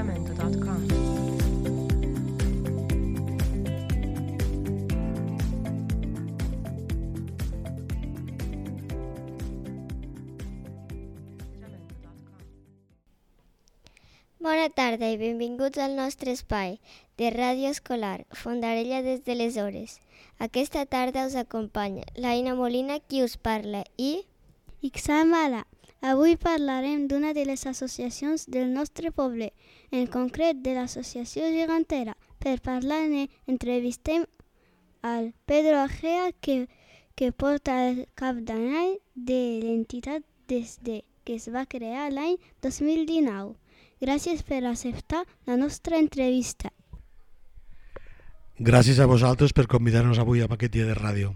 Jamendo.com. Bona tarda i benvinguts al nostre espai de ràdio escolar Fondarella des de les hores. Aquesta tarda us acompanya l'Aina Molina, qui us parla, i Ixam Mala. Avui parlarem d'una de les associacions del nostre poble, en concret de l'Associació Gegantera. Per parlar-ne, entrevistem al Pedro Agea, que porta el capdavant de l'entitat des que es va crear l'any 2019. Gràcies per acceptar la nostra entrevista. Gràcies a vosaltres per convidar-nos avui a aquest dia de ràdio.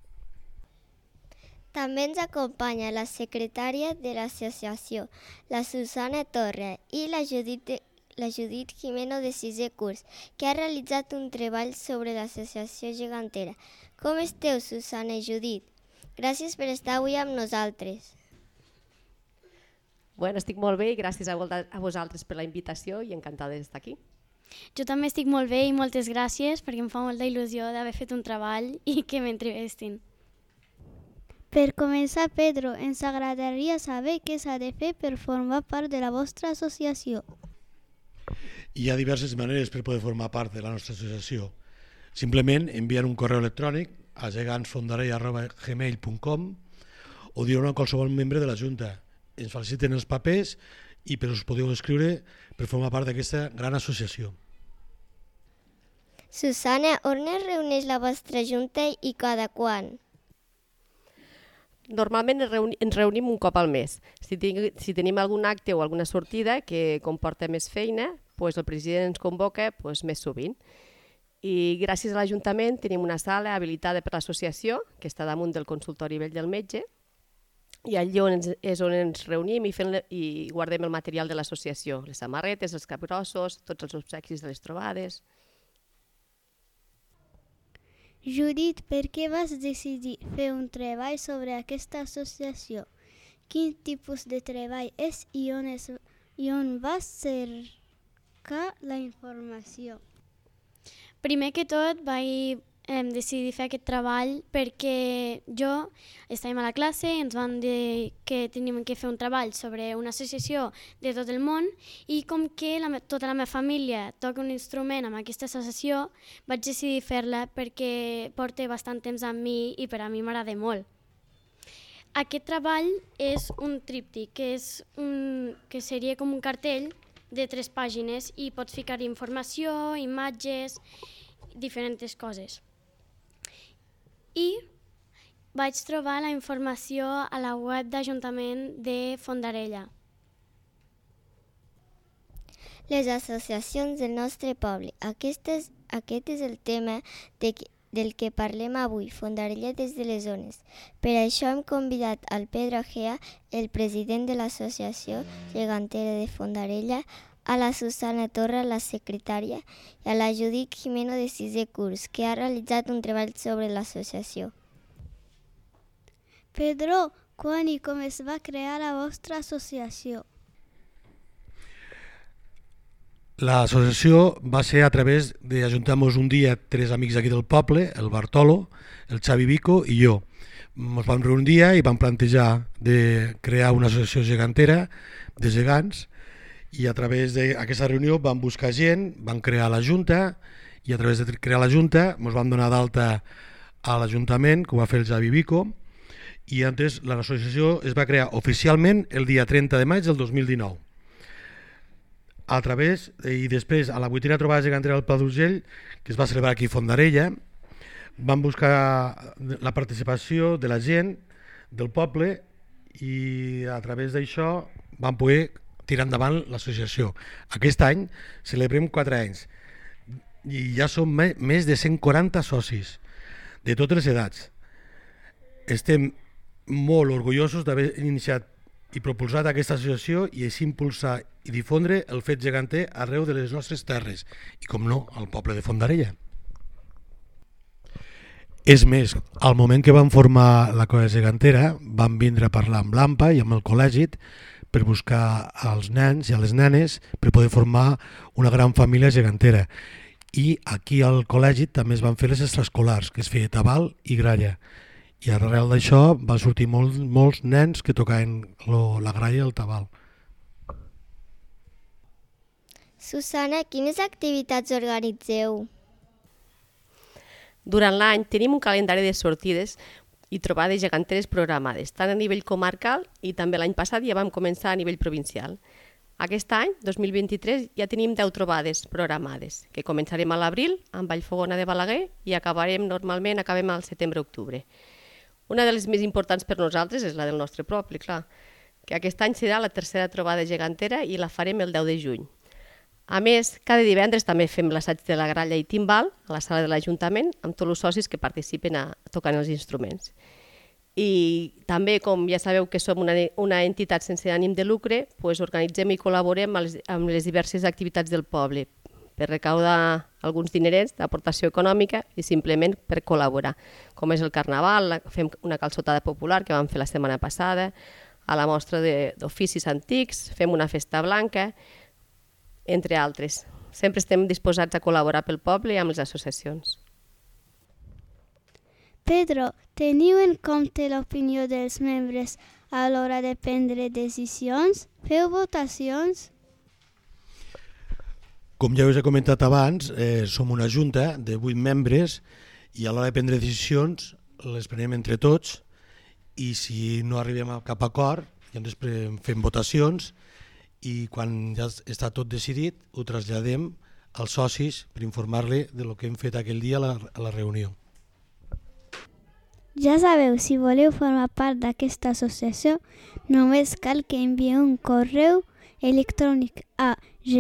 També ens acompanya la secretària de l'associació, la Susana Torra, i la Judit Jimeno de sisè curs, que ha realitzat un treball sobre l'associació gegantera. Com esteu, Susana i Judit? Gràcies per estar avui amb nosaltres. Bueno, estic molt bé i gràcies a vosaltres per la invitació i encantada d'estar aquí. Jo també estic molt bé i moltes gràcies perquè em fa molta il·lusió d'haver fet un treball i que m'entrevistin. Per començar, Pedro, ens agradaria saber què s'ha de fer per formar part de la vostra associació. Hi ha diverses maneres per poder formar part de la nostra associació. Simplement enviant un correu electrònic a gegantsfondarella@gmail.com o dir-ho a qualsevol membre de la Junta. Ens faciliten els papers i us podeu escriure per formar part d'aquesta gran associació. Susana, on es reuneix la vostra junta i cada quan? Normalment ens reunim un cop al mes. Si tenim algun acte o alguna sortida que comporta més feina, el president ens convoca més sovint. I gràcies a l'Ajuntament tenim una sala habilitada per l'associació, que està damunt del consultori vell del metge, i allí és on ens reunim i guardem el material de l'associació, les samarretes, els capgrossos, tots els obsequis de les trobades. Judit, per què vas decidir fer un treball sobre aquesta associació? Quin tipus de treball és i on vas cercar la informació? Primer que tot vaig decidir fer aquest treball perquè estàvem a la classe i ens van dir que teníem que fer un treball sobre una associació de tot el món i com que tota la meva família toca un instrument amb aquesta associació, vaig decidir fer-la perquè porta bastant temps amb mi i per a mi m'agrada molt. Aquest treball és un tríptic, que seria com un cartell de 3 pàgines i pots ficar informació, imatges, diferents coses. I vaig trobar la informació a la web d'Ajuntament de Fondarella. Les associacions del nostre poble. Aquest és el tema del que parlem avui, Fondarella des de les zones. Per això hem convidat al Pedro Agea, el president de l'Associació Gegantera de Fondarella, a la Susana Torra, la secretària, i a la Judit Jimeno de sisè curs, que ha realitzat un treball sobre l'associació. Pedro, quan i com es va crear la vostra associació? L'associació va ser a través d'ajuntar-nos un dia 3 amics aquí del poble, el Bartolo, el Xavi Vico i jo. Ens vam reunir un dia i vam plantejar de crear una associació gegantera de gegants i a través d'aquesta reunió vam buscar gent, vam crear la Junta i a través de crear la Junta ens vam donar d'alta a l'Ajuntament, que ho va fer el Xavi Vico, i antes l'associació es va crear oficialment el dia 30 de maig del 2019. A través, i després a la 8a trobada gegantera del Pla d'Urgell, que es va celebrar aquí a Fondarella, vam buscar la participació de la gent del poble i a través d'això vam poder tirar endavant l'associació. Aquest any celebrem 4 anys i ja som més de 140 socis de totes les edats. Estem molt orgullosos d'haver iniciat i propulsat aquesta associació i així impulsar i difondre el fet geganter arreu de les nostres terres i, com no, al poble de Fondarella. És més, al moment que vam formar la colla gegantera vam vindre a parlar amb l'AMPA i amb el col·legi per buscar als nens i a les nenes per poder formar una gran família gegantera. I aquí al col·legi també es van fer les extraescolars, que es feia tabal i gralla. I arrel d'això van sortir molts nens que tocaven la gralla i el tabal. Susana, quines activitats organitzeu? Durant l'any tenim un calendari de sortides i trobades geganteres programades, tant a nivell comarcal i també l'any passat ja vam començar a nivell provincial. Aquest any, 2023, ja tenim 10 trobades programades, que començarem a l'abril amb Vallfogona de Balaguer i acabem al setembre-octubre. Una de les més importants per nosaltres és la del nostre poble, clar, que aquest any serà la tercera trobada gegantera i la farem el 10 de juny. A més, cada divendres també fem l'assaig de la gralla i timbal a la sala de l'Ajuntament amb tots els socis que participen tocant els instruments. I també, com ja sabeu que som una entitat sense ànim de lucre, organitzem i col·laborem amb les diverses activitats del poble per recaudar alguns dinerets d'aportació econòmica i simplement per col·laborar, com és el Carnaval, fem una calçotada popular que vam fer la setmana passada, a la mostra d'oficis antics, fem una festa blanca, entre altres. Sempre estem disposats a col·laborar pel poble i amb les associacions. Pedro, teniu en compte l'opinió dels membres a l'hora de prendre decisions? Feu votacions? Com ja us he comentat abans, som una junta de 8 membres i a l'hora de prendre decisions les prenem entre tots i si no arribem a cap acord, llavors fem votacions i quan ja està tot decidit ho traslladem als socis per informar-li del que hem fet aquell dia a la reunió. Ja sabeu, si voleu formar part d'aquesta associació, només cal que envieu un correu electrònic a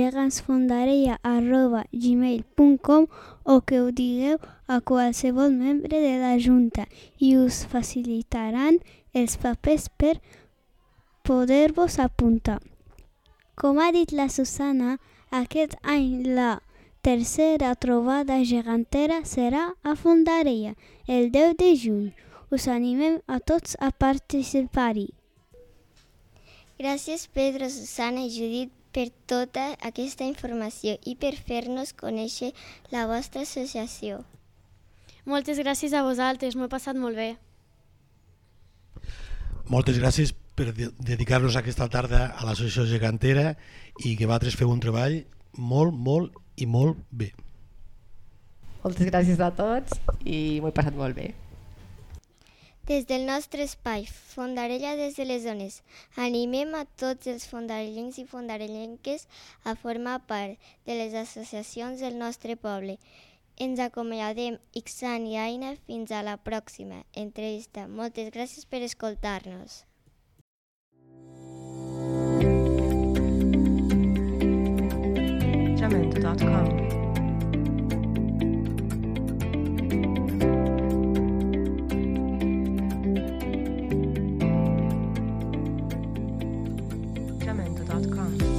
gegantsfondarella@gmail.com o que ho digueu a qualsevol membre de la Junta i us facilitaran els papers per poder-vos apuntar. Com ha dit la Susana, aquest any la tercera trobada gegantera serà a Fondarella, el 10 de juny. Us animem a tots a participar-hi. Gràcies Pedro, Susana i Judit per tota aquesta informació i per fer-nos conèixer la vostra associació. Moltes gràcies a vosaltres, m'ho he passat molt bé. Moltes gràcies per dedicar-nos aquesta tarda a l'associació gegantera i que vosaltres feu un treball molt i molt bé. Moltes gràcies a tots i m'ho he passat molt bé. Des del nostre espai, Fondarella des de les zones, animem a tots els fondarellencs i fondarellenques a formar part de les associacions del nostre poble. Ens acomiadem Ixan i Aina fins a la pròxima entrevista. Moltes gràcies per escoltar-nos. Jamendo.com Jamendo.com